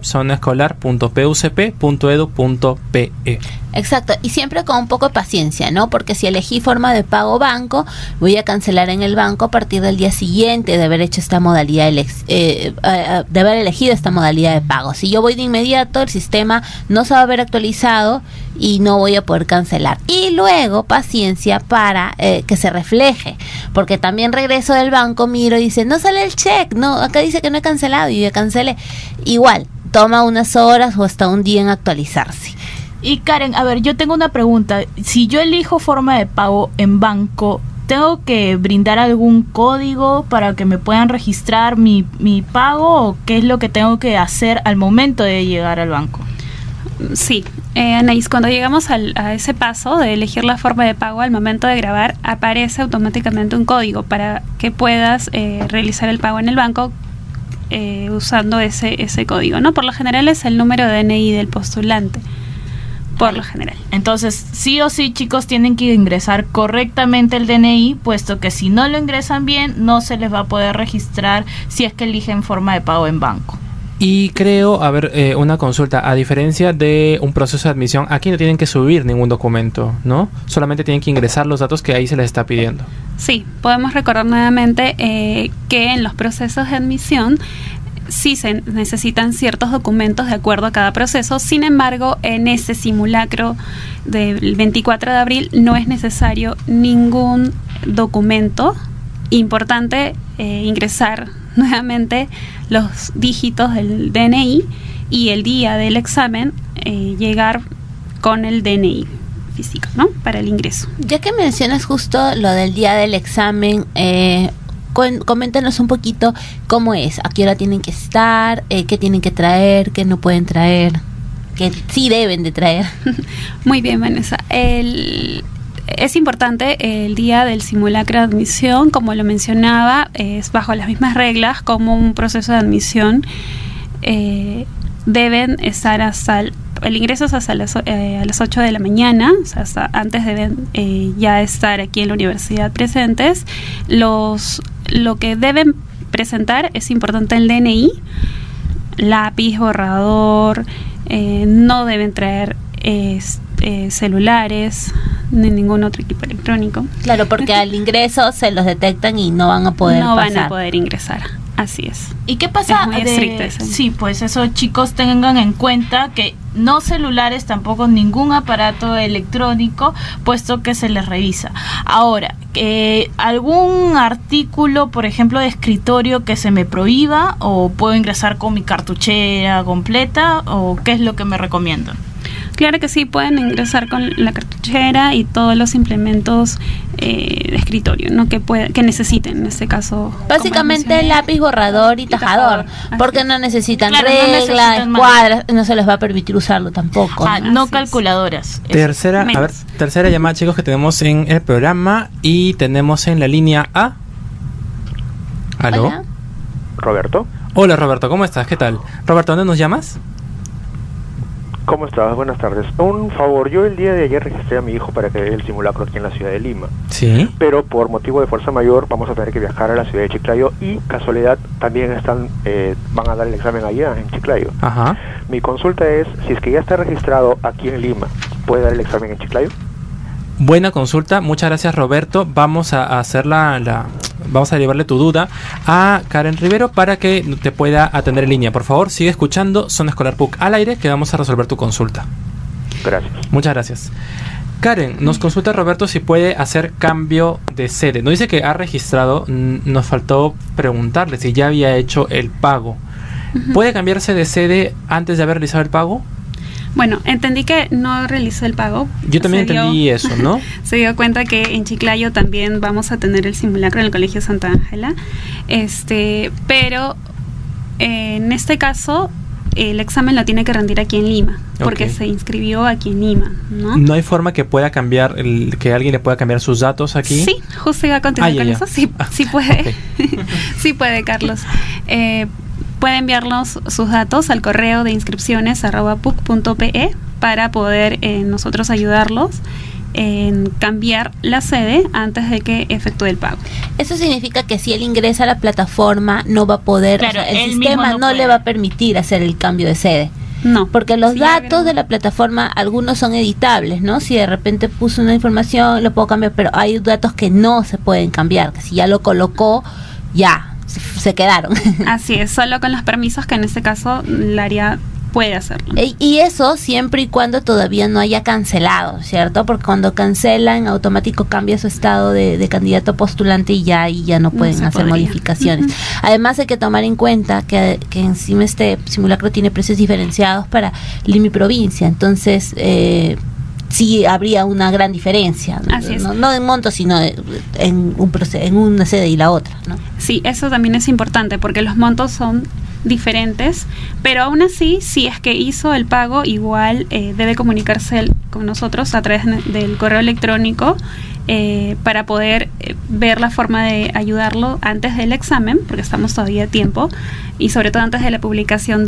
zonaescolar.pucp.edu.pe. Exacto, y siempre con un poco de paciencia, ¿no? Porque si elegí forma de pago banco, voy a cancelar en el banco a partir del día siguiente de haber hecho esta modalidad, de haber elegido esta modalidad de pago. Si yo voy de inmediato, el sistema no se va a ver actualizado y no voy a poder cancelar. Y luego, paciencia para que se refleje, porque también regreso del banco, miro y dice, no sale el check, no, acá dice que no he cancelado y yo cancelé. Igual, toma unas horas o hasta un día en actualizarse. Y Karen, a ver, yo tengo una pregunta. Si yo elijo forma de pago en banco, ¿tengo que brindar algún código para que me puedan registrar mi pago o qué es lo que tengo que hacer al momento de llegar al banco? Sí, Anaís, cuando llegamos a ese paso de elegir la forma de pago, al momento de grabar aparece automáticamente un código para que puedas realizar el pago en el banco usando ese código, ¿no? Por lo general es el número de DNI del postulante. Por lo general. Entonces, sí o sí, chicos, tienen que ingresar correctamente el DNI, puesto que si no lo ingresan bien, no se les va a poder registrar si es que eligen forma de pago en banco. Y creo, a ver, una consulta, a diferencia de un proceso de admisión, aquí no tienen que subir ningún documento, ¿no? Solamente tienen que ingresar los datos que ahí se les está pidiendo. Sí, podemos recordar nuevamente que en los procesos de admisión sí se necesitan ciertos documentos de acuerdo a cada proceso. Sin embargo, en ese simulacro del 24 de abril no es necesario ningún documento. Importante ingresar nuevamente los dígitos del DNI y el día del examen llegar con el DNI físico, ¿no? Para el ingreso. Ya que mencionas justo lo del día del examen, coméntanos un poquito cómo es, a qué hora tienen que estar, qué tienen que traer, qué no pueden traer, qué sí deben de traer. Muy bien, Vanessa. Es importante el día del simulacro de admisión, como lo mencionaba, es bajo las mismas reglas como un proceso de admisión. Deben estar el ingreso es hasta a las 8 de la mañana, o sea, hasta antes deben ya estar aquí en la universidad presentes. Lo que deben presentar es importante el DNI, lápiz, borrador, no deben traer celulares ni ningún otro equipo electrónico. Claro, porque al ingreso se los detectan y no van a poder pasar. No van a poder ingresar. Así es. ¿Y qué pasa? Es muy estricto eso. Sí, pues eso, chicos, tengan en cuenta que no celulares, tampoco ningún aparato electrónico, puesto que se les revisa. Ahora, ¿algún artículo, por ejemplo, de escritorio que se me prohíba o puedo ingresar con mi cartuchera completa o qué es lo que me recomiendan? Claro que sí, pueden ingresar con la cartuchera y todos los implementos de escritorio, ¿no? que necesiten en este caso. Básicamente lápiz, borrador y tajador, porque no necesitan reglas, no necesitan cuadras, no se les va a permitir usarlo tampoco. No calculadoras. Tercera llamada, chicos, que tenemos en el programa y tenemos en la línea A. ¿Aló? Hola. Roberto. Hola, Roberto, ¿cómo estás? ¿Qué tal? Roberto, ¿dónde nos llamas? ¿Cómo estás? Buenas tardes. Un favor, yo el día de ayer registré a mi hijo para que dé el simulacro aquí en la ciudad de Lima. Sí. Pero por motivo de fuerza mayor vamos a tener que viajar a la ciudad de Chiclayo y casualidad también van a dar el examen allá en Chiclayo. Ajá. Mi consulta es, si es que ya está registrado aquí en Lima, ¿puede dar el examen en Chiclayo? Buena consulta, muchas gracias, Roberto. Vamos a hacer vamos a llevarle tu duda a Karen Rivero para que te pueda atender en línea. Por favor, sigue escuchando Zona Escolar PUC al aire, que vamos a resolver tu consulta. Gracias. Muchas gracias. Karen, nos consulta Roberto si puede hacer cambio de sede. No dice que ha registrado, nos faltó preguntarle si ya había hecho el pago. ¿Puede cambiarse de sede antes de haber realizado el pago? Bueno, entendí que no realizó el pago. Yo también entendí eso, ¿no? Se dio cuenta que en Chiclayo también vamos a tener el simulacro en el Colegio Santa Ángela. Pero en este caso el examen lo tiene que rendir aquí en Lima, porque se inscribió aquí en Lima, ¿no? ¿No hay forma que pueda cambiar, que alguien le pueda cambiar sus datos aquí? Sí, justo iba a continuar con eso. Sí, sí puede. Sí puede, Carlos. Puede enviarnos sus datos al correo de inscripciones@puc.pe para poder nosotros ayudarlos en cambiar la sede antes de que efectúe el pago. Eso significa que si él ingresa a la plataforma no va a poder, claro, o sea, el sistema no le va a permitir hacer el cambio de sede. No. Porque los datos de la plataforma, algunos son editables, ¿no? Si de repente puso una información, lo puedo cambiar, pero hay datos que no se pueden cambiar, que si ya lo colocó, ya, se quedaron. Así es, solo con los permisos que en este caso el área puede hacerlo. Y eso siempre y cuando todavía no haya cancelado, ¿cierto? Porque cuando cancelan, automático cambia su estado de candidato postulante y ya no pueden hacer modificaciones. Además hay que tomar en cuenta que encima este simulacro tiene precios diferenciados para Lima y provincia, entonces sí habría una gran diferencia, no en monto, sino en una sede y la otra, ¿no? Sí, eso también es importante porque los montos son diferentes, pero aún así, si es que hizo el pago, igual debe comunicarse con nosotros a través del correo electrónico para poder ver la forma de ayudarlo antes del examen, porque estamos todavía a tiempo, y sobre todo antes de la publicación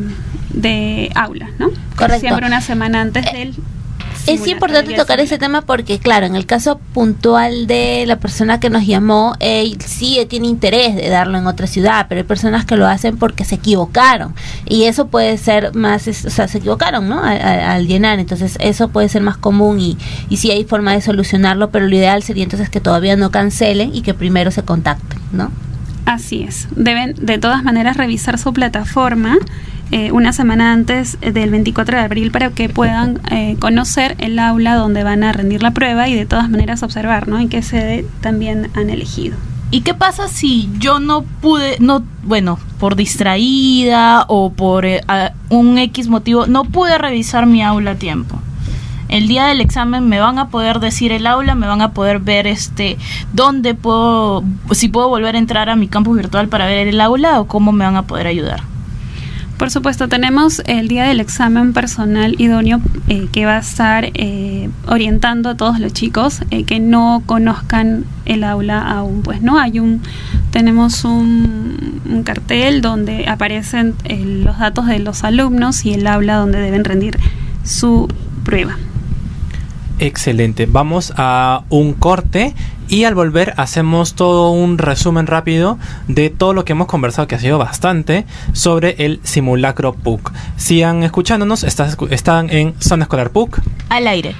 de aula, ¿no? Correcto. Siempre una semana antes del Es importante tocar ese tema porque, claro, en el caso puntual de la persona que nos llamó, sí tiene interés de darlo en otra ciudad, pero hay personas que lo hacen porque se equivocaron. Y eso puede ser más, o sea, se equivocaron, ¿no? Al llenar. Entonces, eso puede ser más común y sí hay forma de solucionarlo, pero lo ideal sería entonces que todavía no cancelen y que primero se contacten, ¿no? Así es. Deben de todas maneras revisar su plataforma una semana antes del 24 de abril para que puedan conocer el aula donde van a rendir la prueba y de todas maneras observar, ¿no? En qué sede también han elegido. ¿Y qué pasa si yo no pude, por distraída o por un X motivo, no pude revisar mi aula a tiempo? El día del examen me van a poder decir el aula, me van a poder ver dónde si puedo volver a entrar a mi campus virtual para ver el aula o cómo me van a poder ayudar. Por supuesto, tenemos el día del examen personal idóneo que va a estar orientando a todos los chicos que no conozcan el aula aún, pues, ¿no? Tenemos un cartel donde aparecen los datos de los alumnos y el aula donde deben rendir su prueba. Excelente, vamos a un corte y al volver hacemos todo un resumen rápido de todo lo que hemos conversado, que ha sido bastante, sobre el simulacro PUC. Sigan escuchándonos, están en Zona Escolar PUC al aire.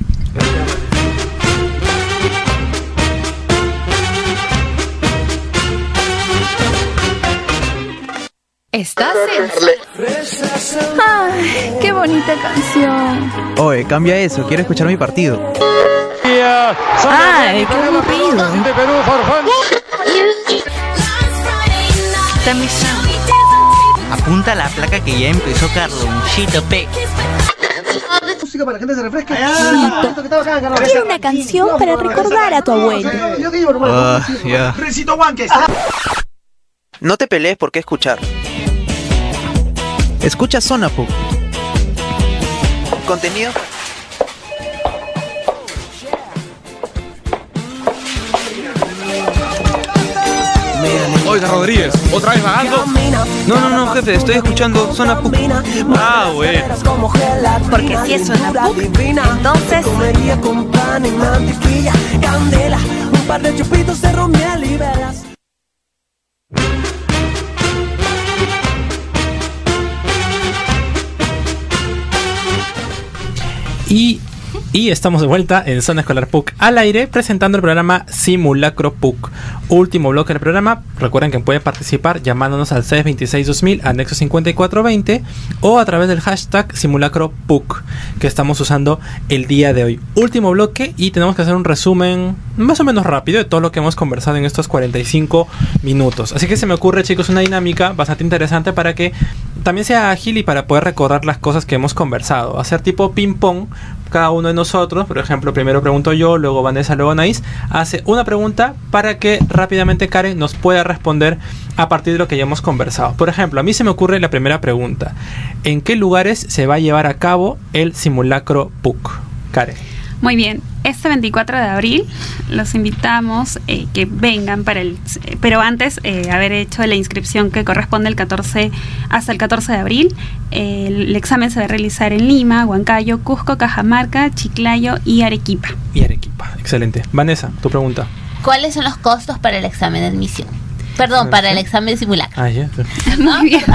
¿Estás en? ¡Ay, qué bonita canción! Oye, cambia eso, quiero escuchar mi partido. ¡Ay, qué aburrido! Apunta la placa que ya empezó Carlonchito P. Música para que la gente se refresque. Quiero una canción para recordar a tu abuelo. Ya. No te pelees por qué escuchar. Escucha Zona PUC. Contenido. Oiga, Rodríguez, ¿otra vez vagando? No, jefe, estoy escuchando Zona PUC. Ah, bueno. Porque si es Zona PUC, entonces... con pan y mantequilla, candela, un par de chupitos de romiel y velas. Y estamos de vuelta en Zona Escolar PUC al aire, presentando el programa Simulacro PUC. Último bloque del programa. Recuerden que pueden participar llamándonos al 626-2000 anexo 5420 o a través del hashtag Simulacro PUC que estamos usando el día de hoy. Último bloque y tenemos que hacer un resumen más o menos rápido de todo lo que hemos conversado en estos 45 minutos. Así que se me ocurre, chicos, una dinámica bastante interesante para que también sea ágil y para poder recordar las cosas que hemos conversado. Hacer tipo ping pong cada uno de nosotros, por ejemplo, primero pregunto yo, luego Vanessa, luego Anaís, hace una pregunta para que rápidamente Karen nos pueda responder a partir de lo que ya hemos conversado. Por ejemplo, a mí se me ocurre la primera pregunta. ¿En qué lugares se va a llevar a cabo el simulacro PUC? Karen. Muy bien, este 24 de abril los invitamos que vengan pero antes haber hecho la inscripción que corresponde hasta el 14 de abril. El examen se va a realizar en Lima, Huancayo, Cusco, Cajamarca, Chiclayo y Arequipa. Excelente. Vanessa, tu pregunta. ¿Cuáles son los costos para el examen de admisión? Perdón, para el examen de simulacro. Muy bien.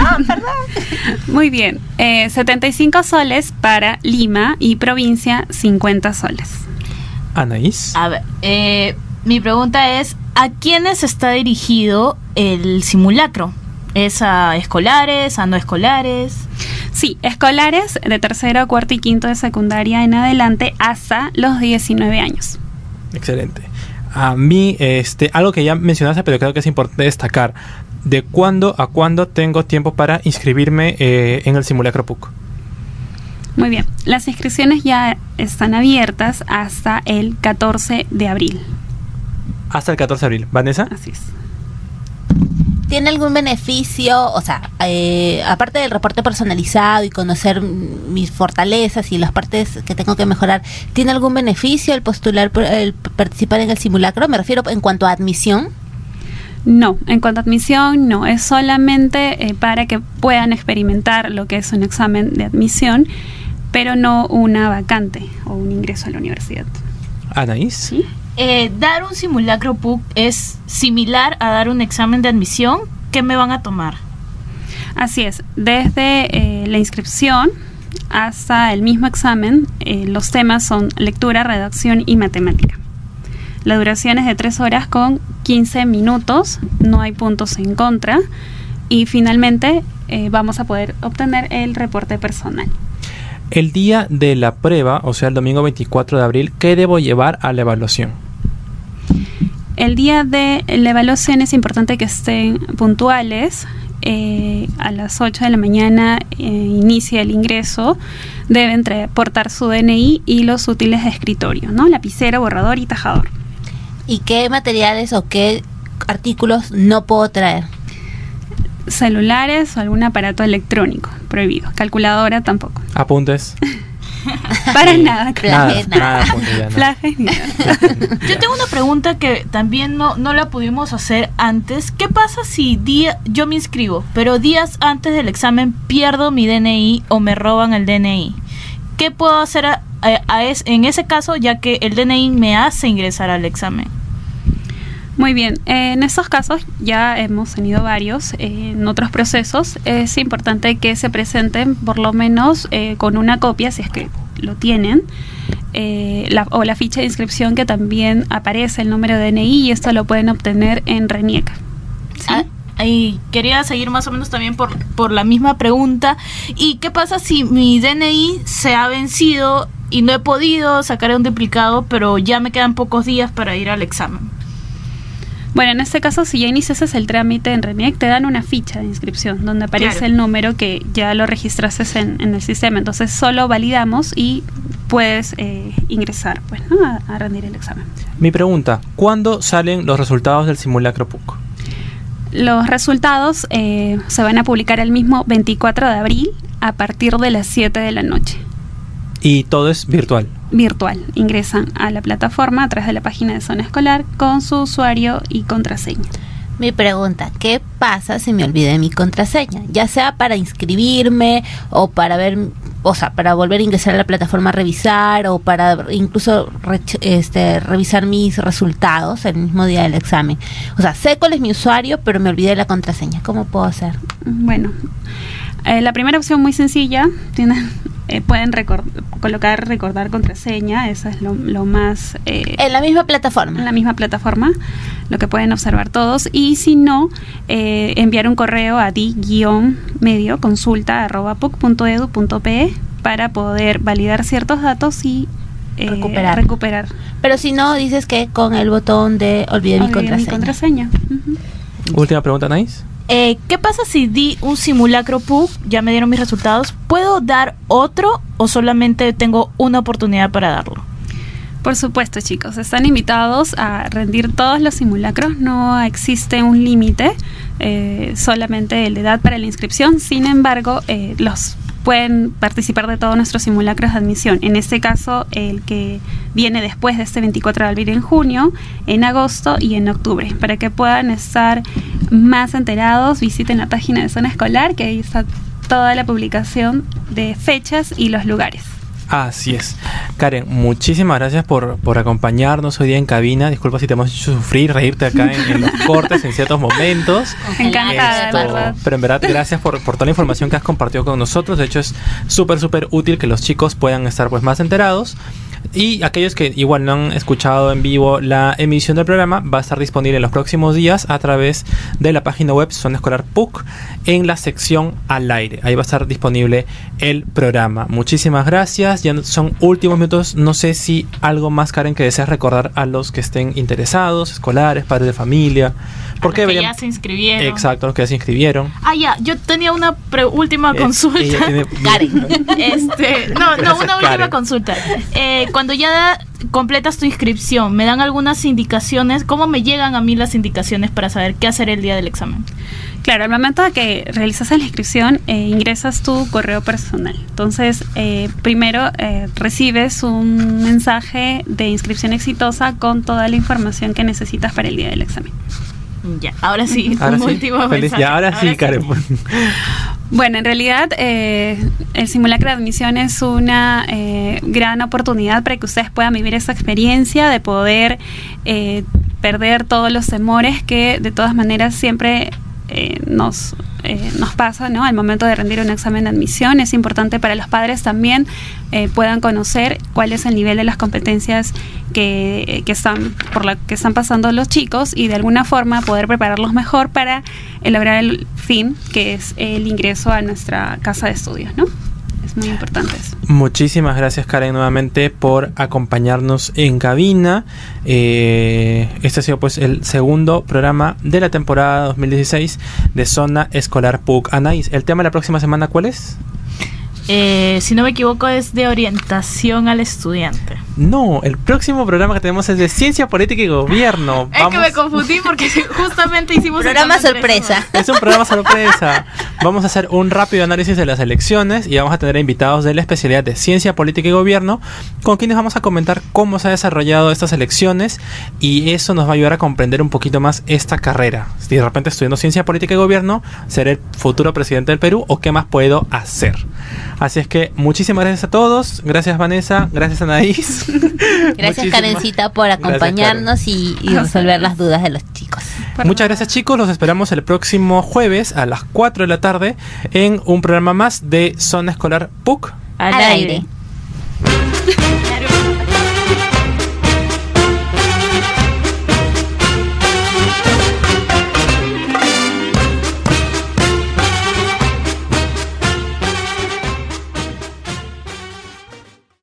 Muy bien. 75 soles para Lima y provincia, 50 soles. Anaís. A ver, mi pregunta es, ¿a quiénes está dirigido el simulacro? ¿Es a escolares, a no escolares? Sí, escolares de tercero, cuarto y quinto de secundaria en adelante hasta los 19 años. Excelente. A mí, algo que ya mencionaste, pero creo que es importante destacar. ¿De cuándo a cuándo tengo tiempo para inscribirme en el simulacro PUC? Muy bien. Las inscripciones ya están abiertas hasta el 14 de abril. Hasta el 14 de abril. ¿Vanessa? Así es. ¿Tiene algún beneficio, o sea, aparte del reporte personalizado y conocer mis fortalezas y las partes que tengo que mejorar, ¿tiene algún beneficio el participar en el simulacro? Me refiero en cuanto a admisión. No, en cuanto a admisión, no. Es solamente para que puedan experimentar lo que es un examen de admisión, pero no una vacante o un ingreso a la universidad. Anaís. ¿Sí? Dar un simulacro PUC es similar a dar un examen de admisión. ¿Qué me van a tomar? Así es, desde la inscripción hasta el mismo examen, los temas son lectura, redacción y matemática. La duración es de 3 horas con 15 minutos, no hay puntos en contra y finalmente vamos a poder obtener el reporte personal. El día de la prueba, o sea el domingo 24 de abril, ¿qué debo llevar a la evaluación? El día de la evaluación es importante que estén puntuales. A las 8 de la mañana inicia el ingreso. Deben portar su DNI y los útiles de escritorio, ¿no? Lapicero, borrador y tajador. ¿Y qué materiales o qué artículos no puedo traer? Celulares o algún aparato electrónico, prohibido. Calculadora tampoco. Apuntes. Para nada. Plajes, nada. Plajes, nada. Yo tengo una pregunta que también no la pudimos hacer antes. ¿Qué pasa si yo me inscribo, pero días antes del examen pierdo mi DNI o me roban el DNI? ¿Qué puedo hacer en ese caso, ya que el DNI me hace ingresar al examen? Muy bien, en estos casos ya hemos tenido varios. En otros procesos es importante que se presenten por lo menos con una copia, si es que lo tienen, o la ficha de inscripción que también aparece el número de DNI, y esto lo pueden obtener en RENIEC. ¿Sí? Y quería seguir más o menos también por la misma pregunta. ¿Y qué pasa si mi DNI se ha vencido y no he podido sacar un duplicado, pero ya me quedan pocos días para ir al examen? Bueno, en este caso, si ya iniciaste el trámite en RENIEC, te dan una ficha de inscripción donde aparece el número que ya lo registraste en el sistema. Entonces, solo validamos y puedes ingresar, pues, ¿no? a rendir el examen. Mi pregunta, ¿cuándo salen los resultados del simulacro PUC? Los resultados se van a publicar el mismo 24 de abril a partir de las 7 de la noche. ¿Y todo es virtual? Virtual. Ingresan a la plataforma a través de la página de Zona Escolar con su usuario y contraseña. Mi pregunta, ¿qué pasa si me olvidé mi contraseña? Ya sea para inscribirme o para ver, o sea, para volver a ingresar a la plataforma a revisar, o para incluso revisar mis resultados el mismo día del examen. O sea, sé cuál es mi usuario, pero me olvidé la contraseña. ¿Cómo puedo hacer? Bueno, la primera opción muy sencilla, pueden recordar contraseña, eso es lo más... en la misma plataforma. En la misma plataforma, lo que pueden observar todos, y si no, enviar un correo a di-medio@puc.edu.pe para poder validar ciertos datos y recuperar. Pero si no, dices que con el botón de olvidé mi contraseña. Última pregunta, Anaís. ¿Qué pasa si di un simulacro PUC? Ya me dieron mis resultados. ¿Puedo dar otro o solamente tengo una oportunidad para darlo? Por supuesto, chicos, están invitados a rendir todos los simulacros, no existe un límite, solamente el de edad para la inscripción. Sin embargo, los pueden participar de todos nuestros simulacros de admisión. En este caso, el que viene después de este 24 de abril, en junio, en agosto y en octubre. Para que puedan estar más enterados, visiten la página de Zona Escolar, que ahí está toda la publicación de fechas y los lugares. Así es. Karen, muchísimas gracias por acompañarnos hoy día en cabina. Disculpa si te hemos hecho sufrir, reírte acá en los cortes en ciertos momentos. Encantada, verdad. Pero en verdad, gracias por toda la información que has compartido con nosotros. De hecho, es súper útil que los chicos puedan estar pues más enterados. Y aquellos que igual no han escuchado en vivo la emisión del programa, va a estar disponible en los próximos días a través de la página web Zona Escolar PUC en la sección al aire. Ahí va a estar disponible el programa. Muchísimas gracias. Ya son últimos minutos. No sé si algo más, Karen, que deseas recordar a los que estén interesados, escolares, padres de familia. Porque que ya se inscribieron. Exacto, los que ya se inscribieron. Ya, yo tenía una última consulta. Karen. Una última consulta. Cuando ya completas tu inscripción, ¿me dan algunas indicaciones? ¿Cómo me llegan a mí las indicaciones para saber qué hacer el día del examen? Claro, al momento de que realizas la inscripción, ingresas tu correo personal. Entonces, primero recibes un mensaje de inscripción exitosa con toda la información que necesitas para el día del examen. Ya, ahora sí, último mensaje. Ahora sí, Karen. Bueno, en realidad el simulacro de admisión es una gran oportunidad para que ustedes puedan vivir esa experiencia de poder perder todos los temores que de todas maneras siempre nos pasa, ¿no? Al momento de rendir un examen de admisión. Es importante para los padres también puedan conocer cuál es el nivel de las competencias que están pasando los chicos y de alguna forma poder prepararlos mejor para lograr el fin, que es el ingreso a nuestra casa de estudios, ¿no? Es muy importante eso. Muchísimas gracias, Karen, nuevamente por acompañarnos en cabina. Este ha sido pues el segundo programa de la temporada 2016 de Zona Escolar PUC. Anaís, ¿el tema de la próxima semana cuál es? Si no me equivoco, es de orientación al estudiante. No, el próximo programa que tenemos es de Ciencia Política y Gobierno. Es que me confundí porque justamente hicimos programa sorpresa. Es un programa sorpresa. Vamos a hacer un rápido análisis de las elecciones y vamos a tener invitados de la especialidad de Ciencia Política y Gobierno, con quienes vamos a comentar cómo se ha desarrollado estas elecciones, y eso nos va a ayudar a comprender un poquito más esta carrera. Si de repente estudiando Ciencia Política y Gobierno, seré el futuro presidente del Perú, o qué más puedo hacer. Así es que muchísimas gracias a todos. Gracias, Vanessa. Gracias, Anaís. Gracias, Karencita, por acompañarnos y resolver las dudas de los chicos. Muchas gracias, chicos. Los esperamos el próximo jueves a las 4 de la tarde en un programa más de Zona Escolar PUC al aire.